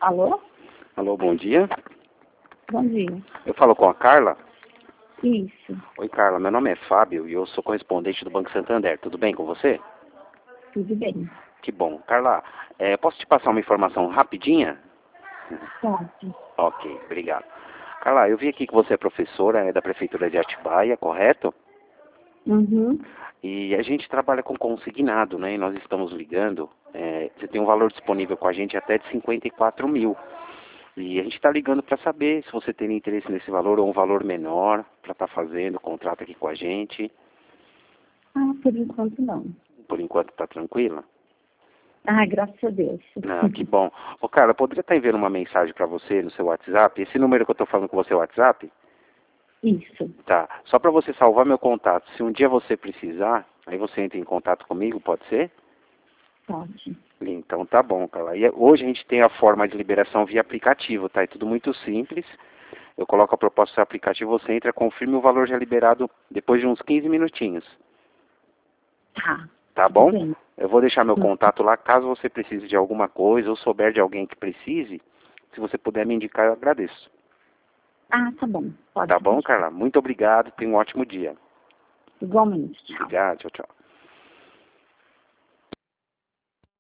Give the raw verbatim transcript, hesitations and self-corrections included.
Alô? Alô, bom dia. Bom dia. Eu falo com a Carla? Isso. Oi, Carla, meu nome é Fábio e eu sou correspondente do Banco Santander. Tudo bem com você? Tudo bem. Que bom. Carla, é, posso te passar uma informação rapidinha? Pode. Ok, obrigado. Carla, eu vi aqui que você é professora, é da Prefeitura de Atibaia, correto? Uhum. E a gente trabalha com consignado, né? E nós estamos ligando. é, você tem um valor disponível com a gente até de cinquenta e quatro mil. E a gente está ligando para saber se você tem interesse nesse valor ou um valor menor para estar fazendo contrato aqui com a gente. Ah, por enquanto não. Por enquanto está tranquila? Ah, graças a Deus. Ah, que bom. Ô, Carla, eu poderia estar enviando uma mensagem para você no seu WhatsApp? Esse número que eu estou falando com você é o WhatsApp? Isso. Tá. Só para você salvar meu contato. Se um dia você precisar, aí você entra em contato comigo, pode ser? Pode. Então tá bom, Carla. E hoje a gente tem a forma de liberação via aplicativo, tá? É tudo muito simples. Eu coloco a proposta do aplicativo, você entra, confirma, o valor já é liberado depois de uns quinze minutinhos. Tá. Tá Tudo bom? bem. Eu vou deixar meu Hum. contato lá, caso você precise de alguma coisa ou souber de alguém que precise, se você puder me indicar, eu agradeço. Ah, tá bom. Pode Tá bom, deixar. Carla? Muito obrigado, tenha um ótimo dia. Igualmente. Tchau. Obrigado, tchau, tchau.